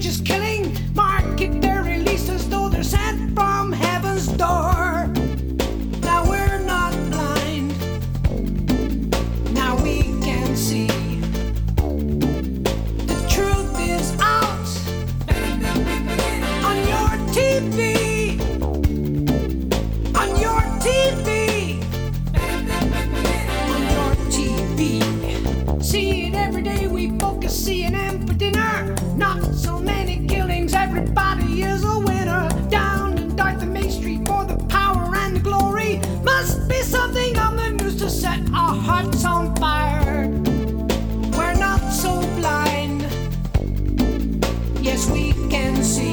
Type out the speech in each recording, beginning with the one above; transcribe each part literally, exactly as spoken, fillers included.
just killing, market their release as though they're sent from heaven's door. Now we're not blind, now we can see. The truth is out on your T V, on your T V, on your T V. See it every day, we focus C N N for dinner. Not so many killings, everybody is a winner. Down and dark the Main Street for the power and the glory. Must be something on the news to set our hearts on fire. We're not so blind, yes we can see.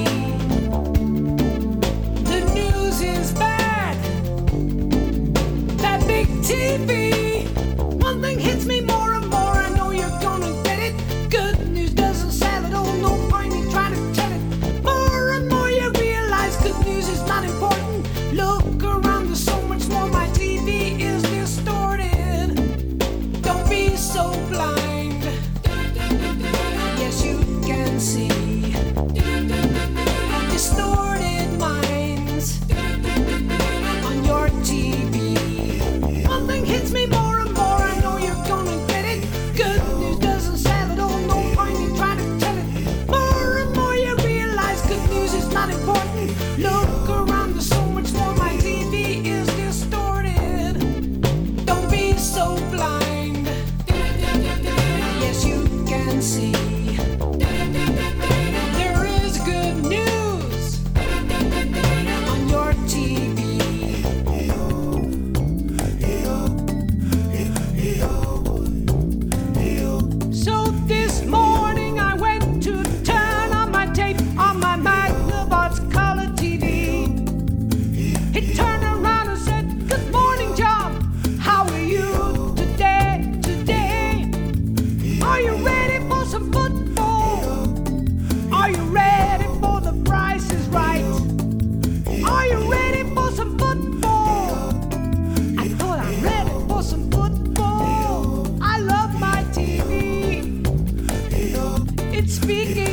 The news is bad, that big T V. One thing hits me more and more, I know you're gonna get it. Good news doesn't sell at all, no point in trying to tell it. More and more you realize good news is not important. Look around, there's so much more, my T V is distorted. Don't be so blind, yes you can see. Distorted minds on your T V. One thing hits me more and more, I know you're gonna get it. Good news doesn't sell at all, no point in trying to tell it. More and more you realize good news is not important. Look around, there's so much more, my T V is distorted. Don't be so blind, yes you can see. There is good news on your T V. So this morning I went to turn on my tape on my Magnavox color T V. He turned around and said, "Good morning, John. How are you today? Today? Are you ready for some football? Are you ready for the Price is Right? Are you ready for some football?" I thought I'm ready for some football. I love my T V. It's speaking